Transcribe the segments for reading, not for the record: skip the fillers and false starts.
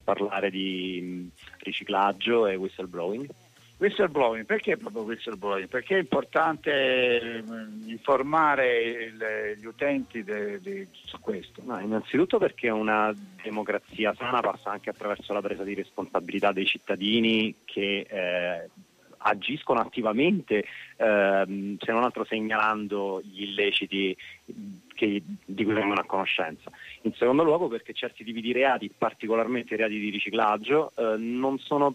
parlare di riciclaggio e whistleblowing. Whistleblowing, perché proprio whistleblowing? Perché è importante informare gli utenti su questo? No, innanzitutto perché una democrazia sana passa anche attraverso la presa di responsabilità dei cittadini che agiscono attivamente, se non altro segnalando gli illeciti di cui vengono a conoscenza. In secondo luogo perché certi tipi di reati, particolarmente i reati di riciclaggio, non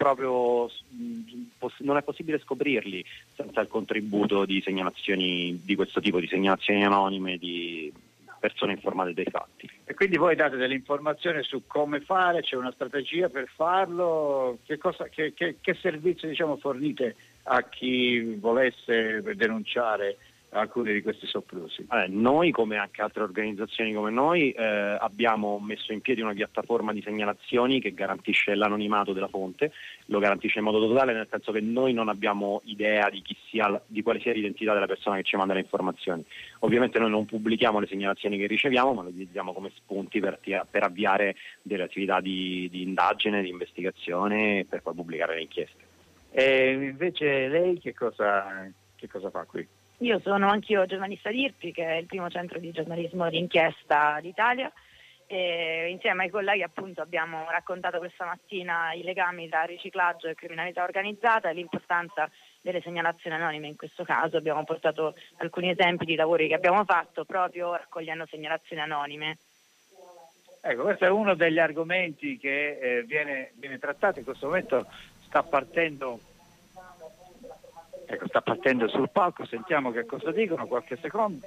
è possibile scoprirli senza il contributo di segnalazioni di questo tipo, di segnalazioni anonime di persone informate dei fatti. E quindi voi date delle informazioni su come fare, c'è una strategia per farlo, che servizio fornite a chi volesse denunciare alcuni di questi soprusi? Noi, come anche altre organizzazioni come noi, abbiamo messo in piedi una piattaforma di segnalazioni che garantisce l'anonimato della fonte, lo garantisce in modo totale, nel senso che noi non abbiamo idea di quale sia l'identità della persona che ci manda le informazioni. Ovviamente noi non pubblichiamo le segnalazioni che riceviamo, ma le utilizziamo come spunti per avviare delle attività di indagine, di investigazione, per poi pubblicare le inchieste. E invece lei che cosa fa qui? Io sono anch'io giornalista di IRPI, che è il primo centro di giornalismo d'inchiesta d'Italia, e insieme ai colleghi appunto abbiamo raccontato questa mattina i legami tra riciclaggio e criminalità organizzata e l'importanza delle segnalazioni anonime. In questo caso abbiamo portato alcuni esempi di lavori che abbiamo fatto proprio raccogliendo segnalazioni anonime. Ecco, questo è uno degli argomenti che viene trattato in questo momento. Sta partendo sul palco, sentiamo che cosa dicono, qualche secondo.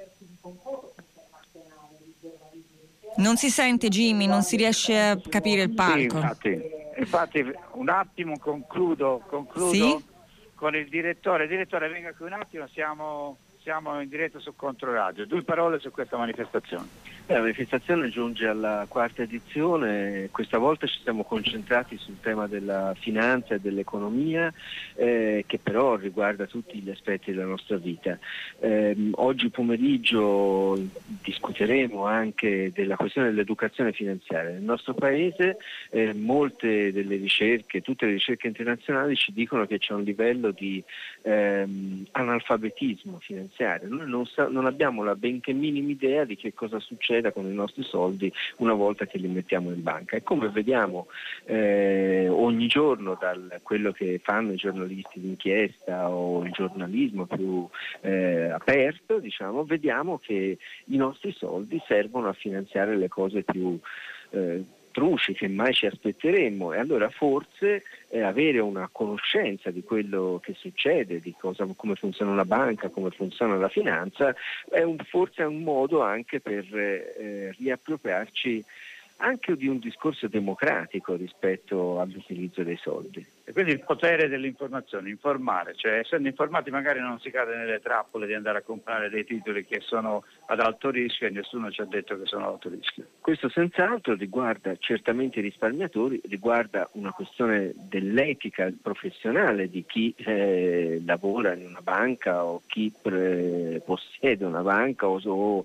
Non si sente, Jimmy, non si riesce a capire il palco. Sì, infatti un attimo concludo Sì? con il direttore. Direttore, venga qui un attimo, siamo in diretta su Controradio. 2 parole su questa manifestazione. La manifestazione giunge alla 4ª edizione, questa volta ci siamo concentrati sul tema della finanza e dell'economia, che però riguarda tutti gli aspetti della nostra vita. Oggi pomeriggio discuteremo anche della questione dell'educazione finanziaria. Nel nostro paese molte delle ricerche, tutte le ricerche internazionali ci dicono che c'è un livello di analfabetismo finanziario. Noi non abbiamo la benché minima idea di che cosa succede con i nostri soldi una volta che li mettiamo in banca. E come vediamo ogni giorno da quello che fanno i giornalisti d'inchiesta o il giornalismo più aperto, vediamo che i nostri soldi servono a finanziare le cose più truci che mai ci aspetteremmo, e allora forse avere una conoscenza di quello che succede, di come funziona una banca, come funziona la finanza, forse è un modo anche per riappropriarci anche di un discorso democratico rispetto all'utilizzo dei soldi. E quindi il potere dell'informazione, informare, cioè essendo informati magari non si cade nelle trappole di andare a comprare dei titoli che sono ad alto rischio e nessuno ci ha detto che sono ad alto rischio. Questo senz'altro riguarda certamente i risparmiatori, riguarda una questione dell'etica professionale di chi lavora in una banca o chi possiede una banca o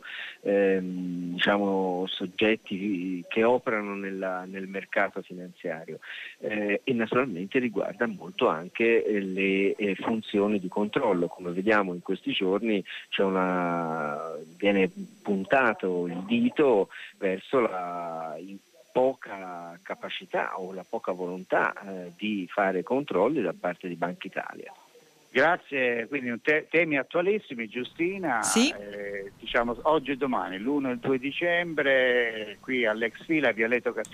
soggetti che operano nel mercato finanziario, e naturalmente riguarda molto anche le funzioni di controllo. Come vediamo in questi giorni viene puntato il dito verso la poca capacità o la poca volontà di fare controlli da parte di Banca Italia. Grazie, quindi temi attualissimi, Giustina. Sì. Oggi e domani, l'1 e il 2 dicembre, qui all'Ex Fila, Vialetto Castiglione.